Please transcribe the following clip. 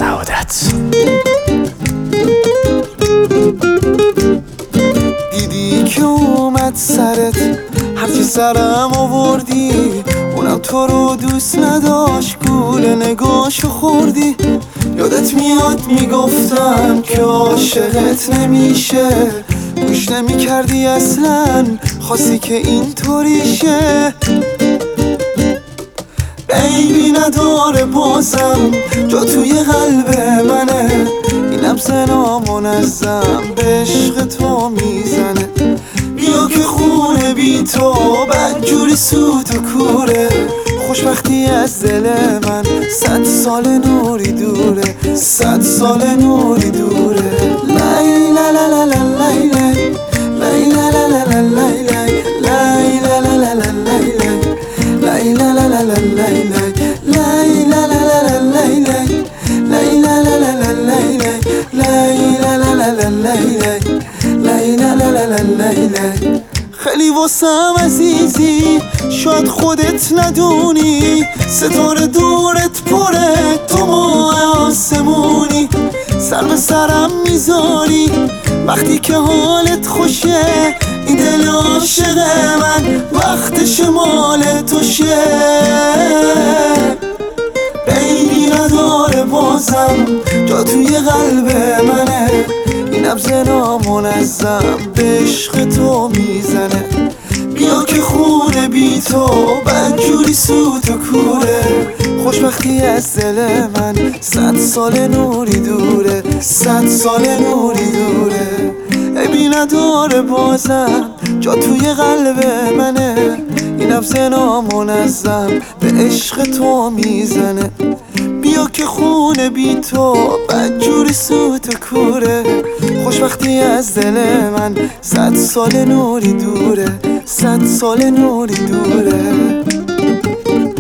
سعادت. دیدی که اومد سرت، هرچی سرم آوردی، اونم تو رو دوست نداشت، گول نگاشو خوردی. یادت میاد میگفتم که عاشقت نمیشه، گوش نمیکردی اصلا، خواستی که اینطوری شه. عیبی نداره بازم جا توی قلب منه، اینم زنا منظم به عشق تو میزنه. بیا که خونه بی تو بدجوری سوت و کوره، خوشبختی از دل من 100 سال نوری دوره، 100 سال نوری دوره. لای لا لا لا لا لای لای، لای لا لا لا لا لای لای، لای لا لا لا لا لای لای، لای لا لا لا لا لای لای، لای لا لا لا لا لای لای، لای لا لا لا لا لای لای، لای لا لا لا لا لای لای، لای لا لا لا لا لای لای. خیلی واسم عزیزی، شاید خودت ندونی، ستاره دورت پره، تو ماه آسمونی. سر به سرم میذاری وقتی که حالت خوشه، این دل عاشق من وقتش مال تو شه. بیبی نداره بازم جا توی قلب منه، اینم زنا منظم به عشق تو میزنه. بیا که خونه بی تو بدجوری سوت و کوره، خوشبختی از دل من 100 سال نوری دوره، 100 سال نوری دوره. عیبی نداره بازم جا توی قلب منه، اینم زنا منظم به عشق تو میزنه. بیا که خونه بی تو بدجوری سوت و کوره، خوشبختی از دل من 100 سال نوری دوره، 100 سال نوری دوره.